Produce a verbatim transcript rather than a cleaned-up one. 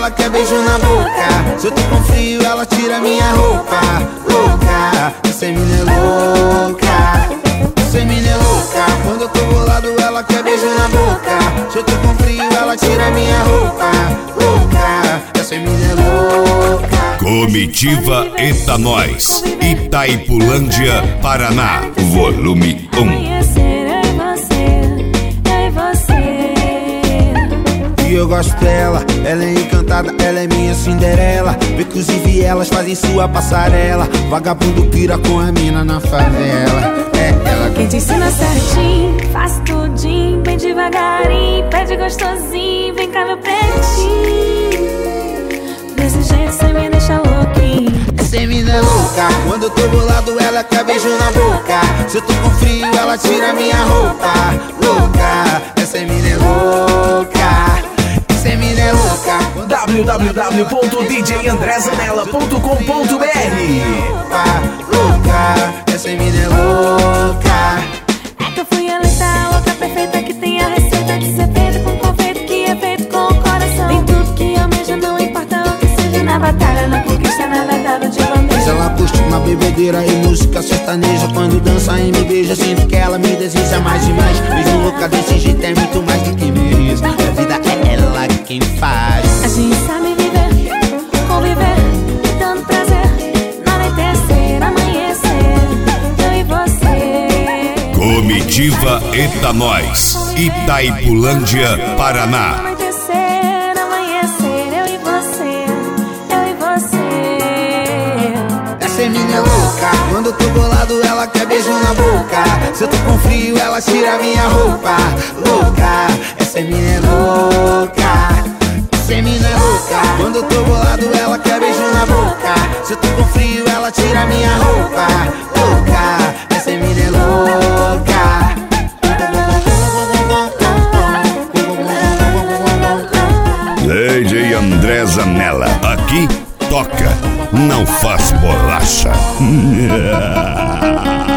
ela quer beijo na boca. Se eu tô com frio, ela tira minha roupa. Louca, essa mina é louca. Essa mina é louca. Quando eu tô bolado, ela quer beijo na boca. Se eu tô com frio, ela tira minha roupa. Louca, essa mina é louca. Comitiva Eita Nós, Itaipulândia, Paraná, volume um. E eu gosto dela, ela é encantada, ela é minha Cinderela. Inclusive elas fazem sua passarela. Vagabundo pira com a mina na favela. É ela quem te ensina certinho, faz tudinho, bem devagarinho, pede gostosinho, vem cá meu pretinho. Desse jeito cê me deixa louquinho. Essa mina é louca, quando eu tô bolado ela quer beijo na boca. Se eu tô com frio ela tira minha roupa. Louca, essa mina é louca. Essa mina é louca. w w w ponto d j andré zanella ponto com ponto b r. Louca, essa mina é louca. É que eu fui eleita, louca perfeita, que tem a receita de ser feito com confeito, que é feito com o coração. Tem tudo que almeja, não importa o que seja. Na batalha, na conquista, na verdade de bandeja. Ela curte uma bebedeira e música sertaneja. Quando dança e me beija, sinto que ela me deseja mais e mais. Mesmo louca desse jeito é muito mais do que mereço. A vida é ela quem faz. A gente sabe viver, conviver, dando prazer, anoitecer, amanhecer, eu e você. Comitiva Eita Nós, Itaipulândia, Paraná. Anoitecer, amanhecer, eu e você, eu e você. Essa mina é louca, quando eu tô bolado ela quer beijo na boca. Se eu tô com frio ela tira minha roupa. Louca, essa mina é louca. Essa mina é louca, quando eu tô bolado ela quer beijo na boca. Se eu tô com frio ela tira minha roupa. Louca, essa mina é louca. D J André Zanella, aqui toca, não faz bolacha.